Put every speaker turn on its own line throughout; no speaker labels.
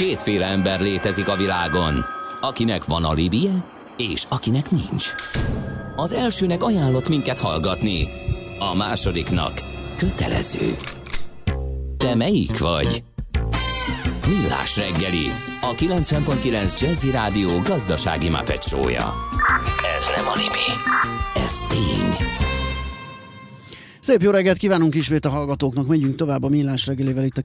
Kétféle ember létezik a világon, akinek van alibije, és akinek nincs. Az elsőnek ajánlott minket hallgatni, a másodiknak kötelező. Te melyik vagy? Millás reggeli, a 90.9 Jazzy Rádió gazdasági Muppet show-ja. Ez nem anime, ez tény.
Szép jó reggelt kívánunk ismét a hallgatóknak, megyünk tovább a Millás reggelivel itt a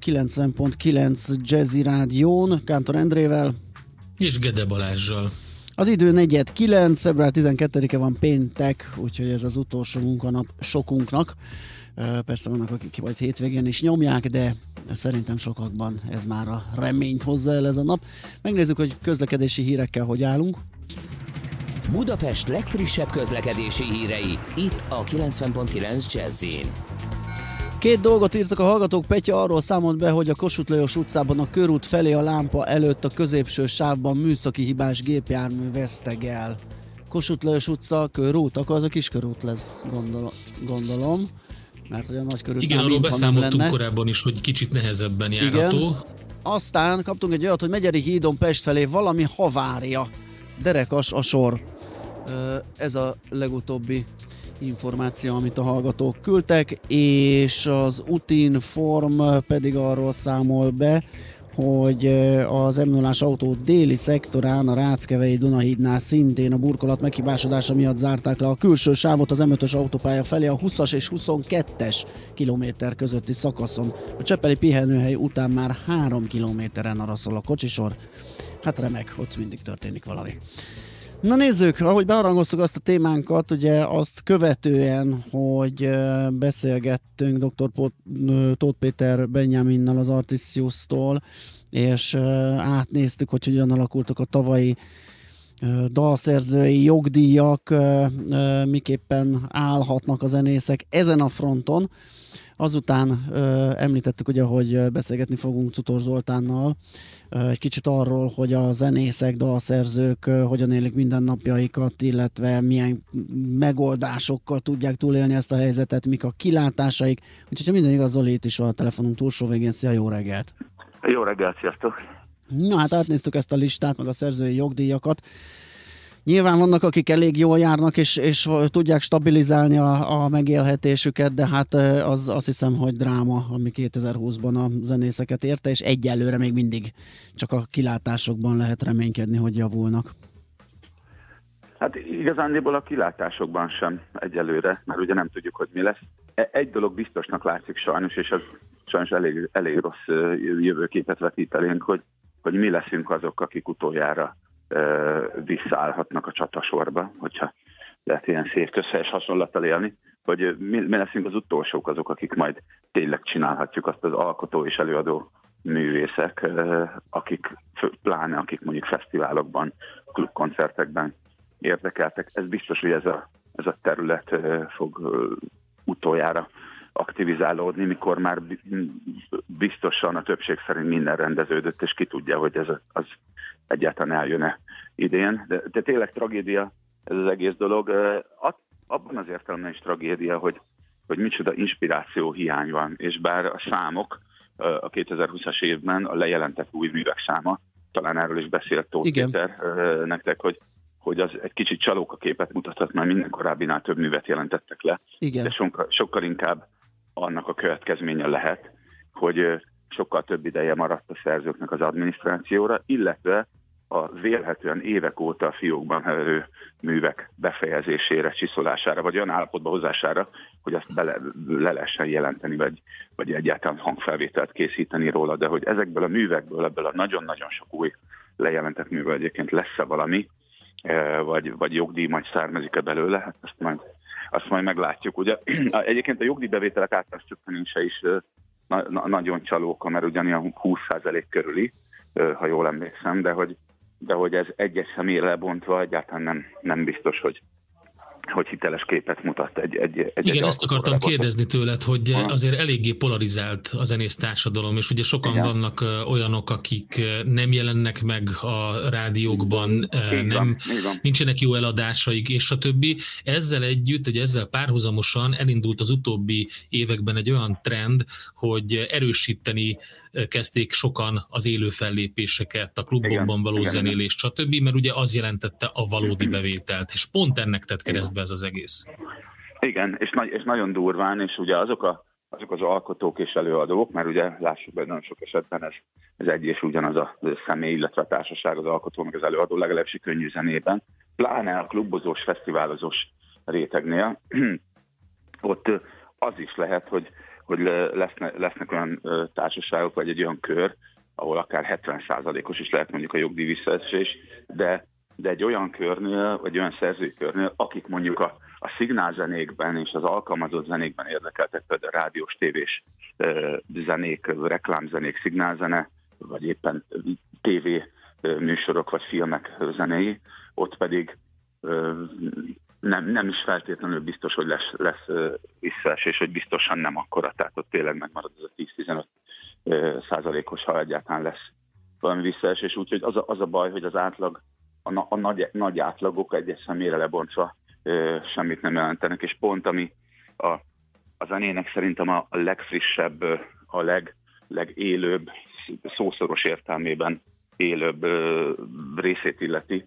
90.9 Jazzy Rádión, Kántor Endrével
és Gede Balázssal.
Az idő 4:09, február 12-e van péntek, úgyhogy ez az utolsó munkanap sokunknak. Persze vannak, akik majd hétvégén is nyomják, de szerintem sokakban ez már a reményt hozza el ez a nap. Megnézzük, hogy közlekedési hírekkel hogy állunk.
Budapest legfrissebb közlekedési hírei, itt a 90.9 Jazzyn.
Két dolgot írtak a hallgatók, Petya arról számolt be, hogy a Kossuth Lajos utcában a körút felé a lámpa előtt a középső sávban műszaki hibás gépjármű vesztegel. Kossuth Lajos utca, körút, akkor az a kiskörút lesz, gondolom. Mert olyan nagy körút.
Igen, arról beszámoltunk korábban is, hogy kicsit nehezebben járható.
Igen. Aztán kaptunk egy olyat, hogy Megyeri hídon Pest felé valami havária. Derekas a sor. Ez a legutóbbi információ, amit a hallgatók küldtek, és az Utinform pedig arról számol be, hogy az M0-ás autó déli szektorán a Ráckevei Dunahídnál szintén a burkolat meghibásodása miatt zárták le a külső sávot az M5-ös autópálya felé a 20-as és 22-es kilométer közötti szakaszon. A Csepeli pihenőhely után már 3 kilométeren araszol a kocsisor. Hát remek, ott mindig történik valami. Na nézzük, ahogy beharangoztuk azt a témánkat, ugye azt követően, hogy beszélgettünk dr. Tóth Péter Benjaminnal az Artisius-tól, és átnéztük, hogy hogyan alakultak a tavalyi dalszerzői jogdíjak, miképpen állhatnak a zenészek ezen a fronton. Azután említettük ugye, hogy beszélgetni fogunk Cutor Zoltánnal egy kicsit arról, hogy a zenészek, dalszerzők hogyan élik mindennapjaikat, illetve milyen megoldásokkal tudják túlélni ezt a helyzetet, mik a kilátásaik. Úgyhogy ha minden igaz, Zoli itt is van a telefonunk túlsó végén. Szia, jó reggelt!
Jó reggelt, sziasztok!
Na hát átnéztük ezt a listát, meg a szerzői jogdíjakat. Nyilván vannak, akik elég jól járnak, és tudják stabilizálni a megélhetésüket, de hát az azt hiszem, hogy dráma, ami 2020-ban a zenészeket érte, és egyelőre még mindig csak a kilátásokban lehet reménykedni, hogy javulnak.
Hát igazándiból a kilátásokban sem egyelőre, mert ugye nem tudjuk, hogy mi lesz. Egy dolog biztosnak látszik sajnos, és az sajnos elég rossz jövőképet vetít elénk, hogy mi leszünk azok, akik utoljára visszaállhatnak a csatasorba, hogyha lehet ilyen szép közhelyes hasonlattal élni, hogy mi leszünk az utolsók azok, akik majd tényleg csinálhatjuk azt az alkotó és előadó művészek, pláne akik mondjuk fesztiválokban, klubkoncertekben érdekeltek. Ez biztos, hogy ez a terület fog utoljára aktivizálódni, mikor már biztosan a többség szerint minden rendeződött, és ki tudja, hogy az egyáltalán eljön-e idén. De tényleg tragédia ez az egész dolog. Abban az értelemben is tragédia, hogy micsoda inspiráció hiány van, és bár a számok a 2020-as évben a lejelentett új művek száma, talán erről is beszélt Tóth Péter nektek, hogy az egy kicsit csalókaképet mutathat, mert minden korábbinál több művet jelentettek le.
Igen.
De sokkal inkább annak a következménye lehet, hogy sokkal több ideje maradt a szerzőknek az adminisztrációra, illetve a vélhetően évek óta a fiókban heverő művek befejezésére, csiszolására, vagy olyan állapotba hozására, hogy azt le lehessen jelenteni, vagy egyáltalán hangfelvételt készíteni róla, de hogy ezekből a művekből, ebből a nagyon-nagyon sok új lejelentett művel egyébként lesz-e valami, vagy jogdíj majd származik-e belőle, hát azt majd meglátjuk. Ugye egyébként a jogdíjbevételek általános csökkenése is nagyon csalóka, mert ugyanilyen 20% körüli, ha jól emlékszem, de hogy ez egyes személyre lebontva egyáltalán nem biztos, hogy hiteles képet mutat egy
Igen, ezt akartam kérdezni tőled, hogy azért eléggé polarizált a zenész társadalom, és ugye sokan igen. vannak olyanok, akik nem jelennek meg a rádiókban, nincsenek jó eladásaik, és a többi. Ezzel együtt, hogy ezzel párhuzamosan elindult az utóbbi években egy olyan trend, hogy erősíteni kezdték sokan az élő fellépéseket, a klubokban való zenélést, stb., mert ugye az jelentette a valódi bevételt, és pont ennek tett keresztbe ez az egész.
Igen, és nagyon durván, és ugye azok az alkotók és előadók, mert ugye lássuk be, nagyon sok esetben ez egy és ugyanaz a személy, illetve a társaság, az alkotó, meg az előadó, legalábbis könnyű zenében, pláne a klubozós, fesztiválozós rétegnél, ott az is lehet, hogy lesznek olyan társaságok, vagy egy olyan kör, ahol akár 70%-os is lehet mondjuk a jogdíj visszaesés, de egy olyan körnél, vagy olyan szerzőkörnél, akik mondjuk a szignálzenékben és az alkalmazott zenékben érdekeltek, például rádiós, tévés zenék, reklámzenék, szignálzene, vagy éppen tévé műsorok, vagy filmek zenéi, ott pedig nem is feltétlenül biztos, hogy lesz visszaesés, hogy biztosan nem akkora, tehát ott tényleg megmarad az a 10-15%-os, ha egyáltalán lesz valami visszaesés, úgyhogy az a baj, hogy az átlag, a nagy átlagok egyes személyre lebontva semmit nem jelentenek, és pont ami a zenének szerintem a legfrissebb, a legélőbb, szószoros értelmében élőbb részét illeti,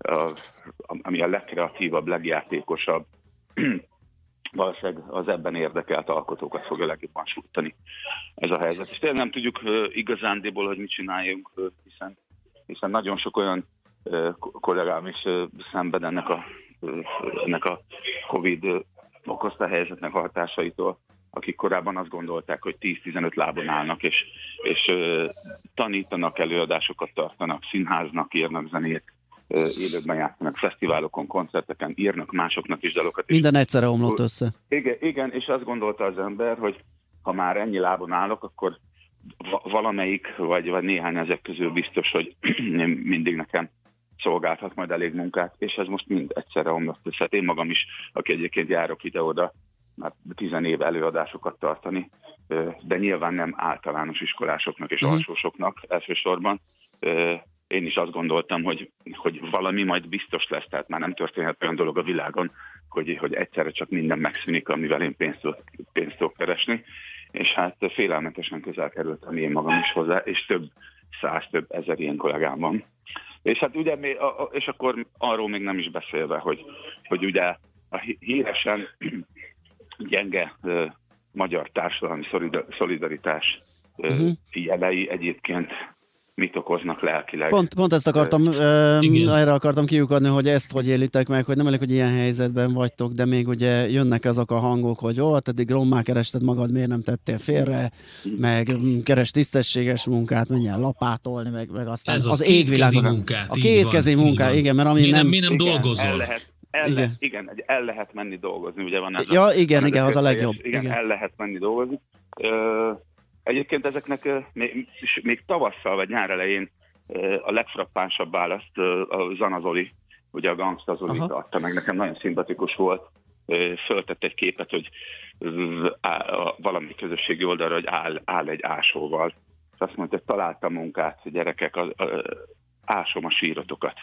ami a legkreatívabb, legjátékosabb, valószínűleg az ebben érdekelt alkotókat fogja legjobban sújtani ez a helyzet. És tényleg nem tudjuk igazándiból, hogy mit csináljunk, hiszen nagyon sok olyan kollégám is szenved ennek a Covid okozta helyzetnek a hatásaitól, akik korábban azt gondolták, hogy 10-15 lábon állnak, és tanítanak, előadásokat tartanak, színháznak, írnak zenét, élőben játszanak, fesztiválokon, koncerteken, írnak másoknak is dalokat.
Minden egyszerre omlott össze.
Igen, és azt gondolta az ember, hogy ha már ennyi lábon állok, akkor valamelyik, vagy néhány ezek közül biztos, hogy mindig nekem szolgálhat majd elég munkát, és ez most mind egyszerre omlott össze. Én magam is, aki egyébként járok ide-oda, már 10 év előadásokat tartani, de nyilván nem általános iskolásoknak és alsósoknak elsősorban. Én is azt gondoltam, hogy valami majd biztos lesz, tehát már nem történhet olyan dolog a világon, hogy egyszerre csak minden megszűnik, amivel én pénzt tudok keresni, és hát félelmetesen közel kerültem én magam is hozzá, és több ezer ilyen kollégám van. És hát ugye, és akkor arról még nem is beszélve, hogy ugye a híresen gyenge magyar társadalmi szolidaritás jelei egyébként mit okoznak lelkileg.
Pont ezt akartam, erre akartam kiukadni, hogy ezt hogy élitek meg, hogy nem elég, hogy ilyen helyzetben vagytok, de még ugye jönnek azok a hangok, hogy eddig rommá kerested magad, miért nem tettél félre, meg keres tisztességes munkát, menjen lapátolni, meg aztán
ez
az égvilágon.
Munkát,
a kétkezi munkát, igen, mert ami
mi nem dolgozol.
El lehet menni dolgozni, ugye van ez
igen, az a legjobb.
Igen, el lehet menni dolgozni. Egyébként ezeknek még tavasszal vagy nyár elején a legfrappánsabb választ a Zana Zoli, ugye a Gangsta Zoli adta meg, nekem nagyon szimpatikus volt. Föltett egy képet, hogy valami közösségi oldalra, hogy áll egy ásóval. És azt mondta, hogy találtam munkát, gyerekek, ásom a sírotokat.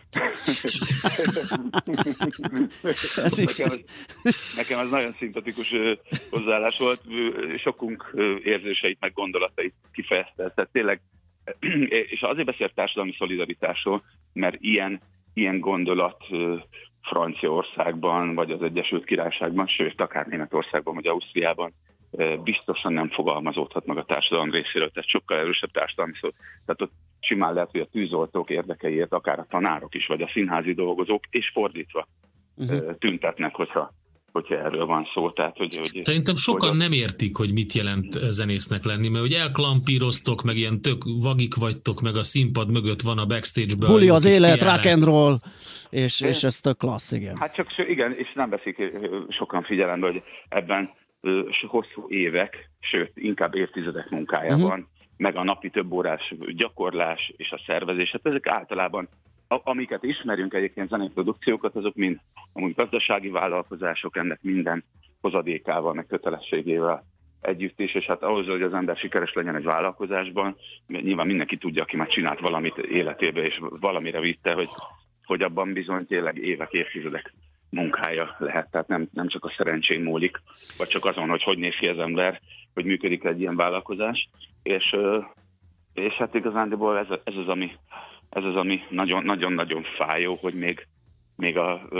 Nekem az nagyon szimpatikus hozzáállás volt, sokunk érzéseit meg gondolatait kifejezte. Tehát tényleg, és azért beszélt társadalmi szolidaritásról, mert ilyen gondolat Franciaországban, vagy az Egyesült Királyságban, sőt, akár Németországban, vagy Ausztriában biztosan nem fogalmazódhat meg a társadalom részéről, tehát sokkal erősebb társadalmi szó. Tehát ott simán lehet, hogy a tűzoltók érdekeiért akár a tanárok is, vagy a színházi dolgozók, és fordítva tüntetnek, hogyha erről van szó. Tehát, hogy
szerintem sokan nem értik, hogy mit jelent zenésznek lenni, mert hogy elklampíroztok, meg ilyen tök vagik vagytok, meg a színpad mögött van a backstage-ben.
Buli az élet, rock and roll, és ez tök klassz, igen.
Hát csak igen, és nem veszik sokan figyelembe, hogy ebben hosszú évek, sőt, inkább évtizedek munkája van, meg a napi több órás gyakorlás és a szervezés. Hát ezek általában amiket ismerünk egyébként zenei produkciókat, azok mind amúgy gazdasági vállalkozások, ennek minden hozadékával, meg kötelességével együtt is, és hát ahhoz, hogy az ember sikeres legyen egy vállalkozásban, nyilván mindenki tudja, aki már csinált valamit életében, és valamire vitte, hogy abban bizony tényleg évek, évtizedek munkája lehet, tehát nem csak a szerencsén múlik, vagy csak azon, hogy néz ki az ember, hogy működik egy ilyen vállalkozás, és hát igazándiból ez az, ami nagyon-nagyon fájó, hogy még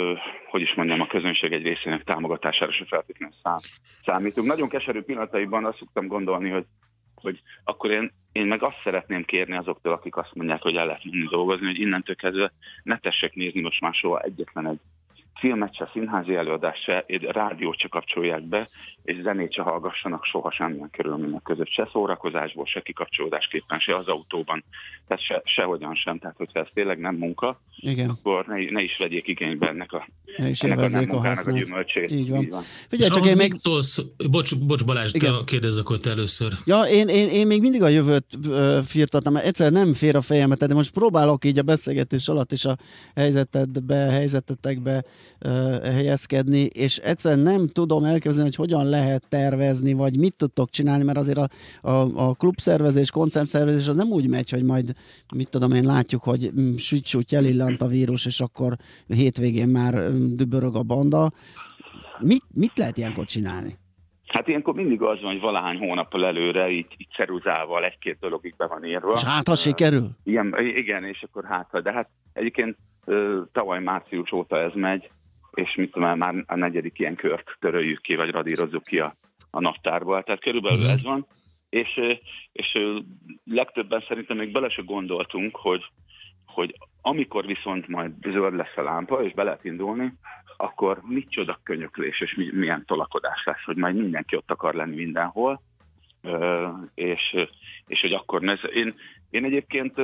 a közönség egy részének támogatására se feltétlenül számítunk. Nagyon keserű pillanataiban azt szoktam gondolni, hogy akkor én meg azt szeretném kérni azoktól, akik azt mondják, hogy el lehet menni dolgozni, hogy innentől kezdve ne tessék nézni most már soha egyetlen egy filmet se, színházi előadást se, rádiót se kapcsolják be, és zenét se hallgassanak soha semmilyen körülmények között, se szórakozásból, se kikapcsolódásképpen, se az autóban, tehát sehogyan sem. Tehát, hogyha ez tényleg nem munka, igen, akkor ne is vegyék igénybe ennek a nem munkának a gyümölcsét.
Így van.
Figyelj, csak én még szólsz, bocs Balázs, kérdezzek ott először.
Ja, én még mindig a jövőt firtatnám, mert egyszerűen nem fér a fejemet, de most próbálok így a beszélgetés alatt is a helyzetetekbe helyezkedni, és egyszerűen nem tudom elképzelni, hogy hogyan lehet tervezni, vagy mit tudtok csinálni, mert azért a klubszervezés, koncertszervezés az nem úgy megy, hogy majd, mit tudom én, látjuk, hogy süt elillant a vírus, és akkor hétvégén már dübörög a banda. Mit lehet ilyenkor csinálni?
Hát ilyenkor mindig az van, hogy valahány hónappal előre így ceruzával egy-két dologig be van írva.
És hát, ha sikerül?
Igen, és akkor de hát egyébként tavaly március óta ez megy, és mit tudom, már a 4. ilyen kört töröljük ki, vagy radírozzuk ki a naptárból. Tehát körülbelül ez van, és legtöbben szerintem még bele se gondoltunk, hogy amikor viszont majd zöld lesz a lámpa, és be lehet indulni, akkor micsoda könyöklés, és milyen tolakodás lesz, hogy majd mindenki ott akar lenni mindenhol, és hogy akkor én egyébként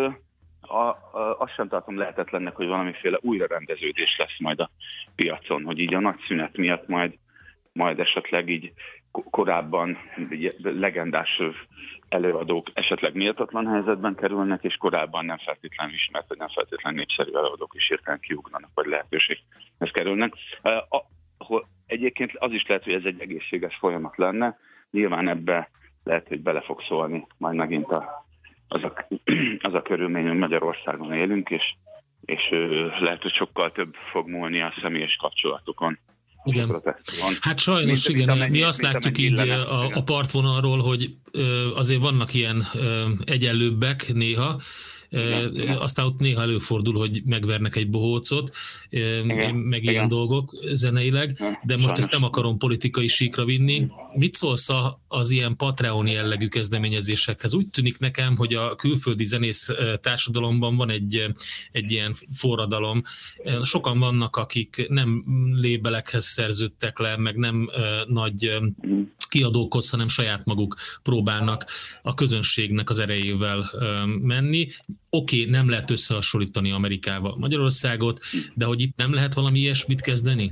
azt sem tartom lehetetlennek, hogy valamiféle újrarendeződés lesz majd a piacon, hogy így a nagy szünet miatt majd esetleg így korábban legendás előadók esetleg méltatlan helyzetben kerülnek, és korábban nem feltétlenül ismert, vagy nem feltétlenül népszerű előadók is hirtelen kiugranak, vagy lehetőséghez kerülnek. Egyébként az is lehet, hogy ez egy egészséges folyamat lenne. Nyilván ebbe lehet, hogy bele fog szólni majd megint az a körülmény, hogy Magyarországon élünk, és lehet, hogy sokkal több fog múlni a személyes kapcsolatokon.
Igen. Hát sajnos igen, mi azt látjuk így a partvonalról, hogy azért vannak ilyen egyenlőbbek néha, aztán ott néha előfordul, hogy megvernek egy bohócot, meg ilyen dolgok zeneileg, de most ezt nem akarom politikai síkra vinni. Mit szólsz az ilyen Patreon jellegű kezdeményezésekhez? Úgy tűnik nekem, hogy a külföldi zenész társadalomban van egy ilyen forradalom. Sokan vannak, akik nem lébelekhez szerződtek le, meg nem nagy kiadókhoz, hanem saját maguk próbálnak a közönségnek az erejével menni. Oké, nem lehet összehasonlítani Amerikával Magyarországot, de hogy itt nem lehet valami ilyesmit kezdeni?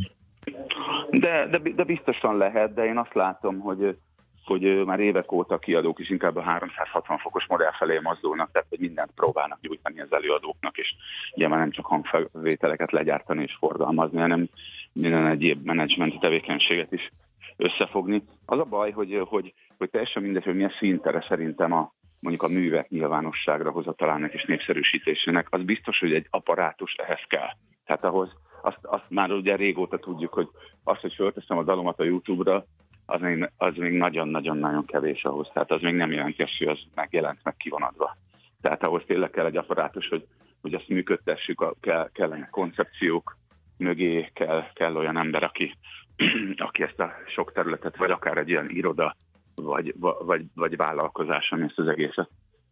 De biztosan lehet, de én azt látom, hogy már évek óta kiadók is inkább a 360 fokos modell felé mozdulnak, tehát hogy mindent próbálnak nyújtani az előadóknak, és ugye már nem csak hangfelvételeket legyártani és forgalmazni, hanem minden egyéb menedzsmenti tevékenységet is összefogni. Az a baj, hogy teljesen mindegy, hogy milyen szintere szerintem mondjuk a művek nyilvánosságra hozatalának és népszerűsítésének, az biztos, hogy egy apparátus ehhez kell. Tehát azt már ugye régóta tudjuk, hogy azt, hogy fölteszem a dalomat a YouTube-ra, az még nagyon-nagyon-nagyon kevés ahhoz. Tehát az még nem jelenti azt, hogy az megjelent, meg ki van adva. Tehát ahhoz tényleg kell egy apparátus, hogy azt működtessük, kellene koncepciók mögé, kell olyan ember, aki ezt a sok területet, vagy akár egy ilyen iroda, vagy vállalkozás, ami ezt az egészet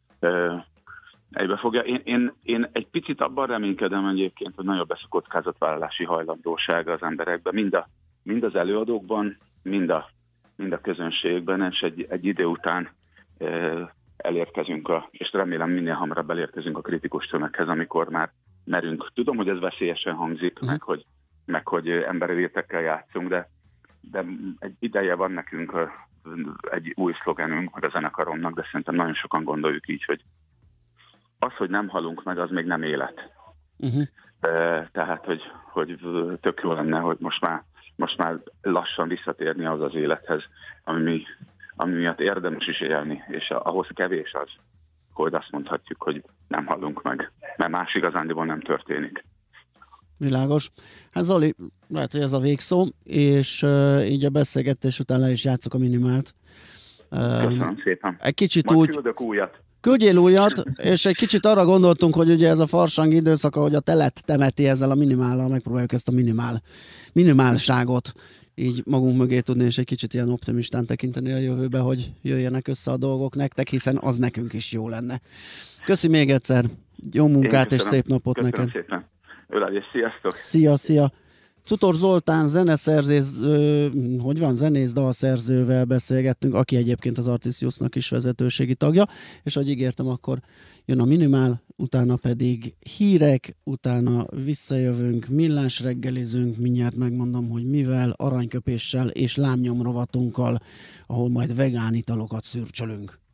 egybefogja. Én egy picit abban reménykedem egyébként, hogy nagyobb lesz a kockázatvállalási hajlandósága az emberekben, mind az előadókban, mind a közönségben, és egy idő után elérkezünk, és remélem minél hamarabb elérkezünk a kritikus tömeghez, amikor már merünk. Tudom, hogy ez veszélyesen hangzik, meg hogy emberi létekkel játszunk, de egy ideje van nekünk egy új szlogenünk a zenekaromnak, de szerintem nagyon sokan gondoljuk így, hogy az, hogy nem halunk meg, az még nem élet. Tehát, hogy tök jó lenne, hogy most már lassan visszatérni az élethez, ami miatt érdemes is élni, és ahhoz kevés az, hogy azt mondhatjuk, hogy nem halunk meg, mert más igazándiból nem történik.
Világos. Hát Zoli, lehet, hogy ez a végszó, és így a beszélgetés után le is játszok a minimált.
Köszönöm szépen.
Egy kicsit
majd
úgy...
küldök újat.
Küldjél újat, és egy kicsit arra gondoltunk, hogy ugye ez a farsang időszaka, hogy a telet temeti ezzel a minimállal, megpróbáljuk ezt a minimálságot így magunk mögé tudni, és egy kicsit ilyen optimistán tekinteni a jövőbe, hogy jöjjenek össze a dolgok nektek, hiszen az nekünk is jó lenne. Köszi még egyszer, jó munkát és szép napot
köszönöm
neked.
Szépen. Ölelés, sziasztok!
Szia! Cutor Zoltán zenész, dalszerzővel beszélgettünk, aki egyébként az Artisiusnak is vezetőségi tagja, és ahogy ígértem, akkor jön a minimál, utána pedig hírek, utána visszajövünk, millás reggelizünk, mindjárt megmondom, hogy mivel, aranyköpéssel és lámnyomrovatunkkal, ahol majd vegán italokat szürcsölünk.